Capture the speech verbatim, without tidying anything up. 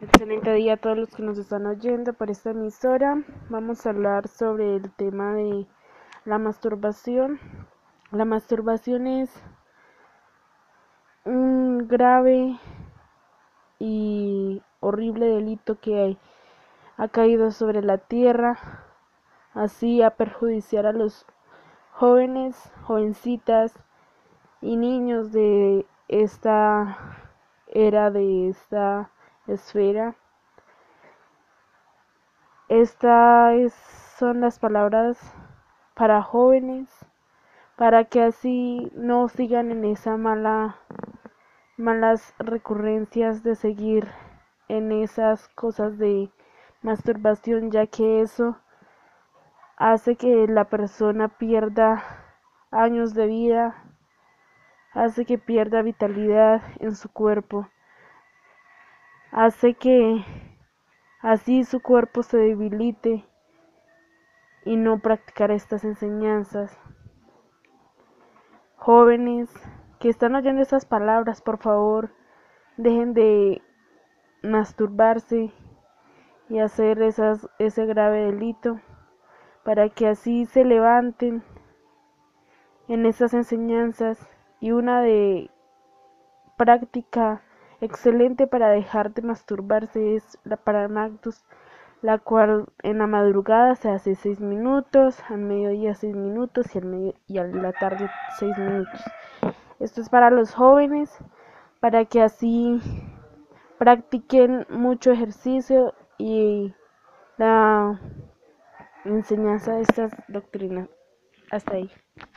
Excelente día a todos los que nos están oyendo por esta emisora. Vamos a hablar sobre el tema de la masturbación. La masturbación es un grave y horrible delito que ha caído sobre la tierra, así a perjudiciar a los jóvenes, jovencitas y niños de esta era, de esta esfera. Estas son las palabras para jóvenes, para que así no sigan en esa mala, malas recurrencias de seguir en esas cosas de masturbación, ya que eso hace que la persona pierda años de vida, hace que pierda vitalidad en su cuerpo, hace que así su cuerpo se debilite y no practicar estas enseñanzas. Jóvenes que están oyendo esas palabras, por favor, dejen de masturbarse y hacer esas, ese grave delito, para que así se levanten en esas enseñanzas. Y una de práctica excelente para dejar de masturbarse es la Paranactus, la cual en la madrugada se hace seis minutos, al mediodía seis minutos y, al medio, y a la tarde seis minutos. Esto es para los jóvenes, para que así practiquen mucho ejercicio y la enseñanza de estas doctrinas. Hasta ahí.